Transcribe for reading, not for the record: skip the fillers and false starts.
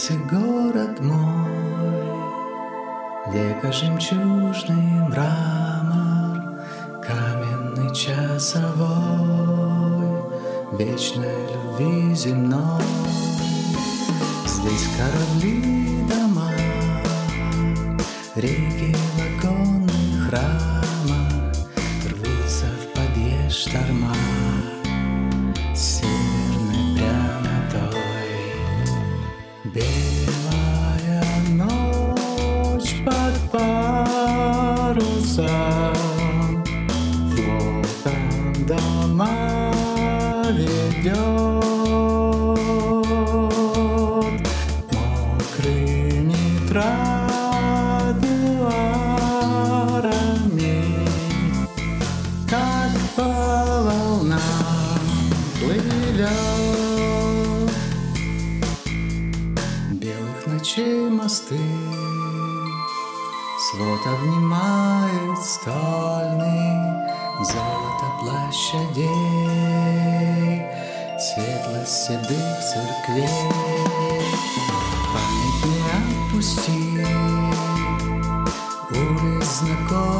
Снился город мой, века жемчужный мрамор, каменный часовой, вечной любви земной. Здесь корабли, дома, реки в оконных рамах рвутся в подъезд шторма северной прямотой. Белая ночь под парусом флотом дома ведет, мокрыми тротуарами, как по волнам плывет. Белых ночей мосты свод обнимает стольный, золото площадей, светлость седых церквей. Память не отпусти улиц знакомых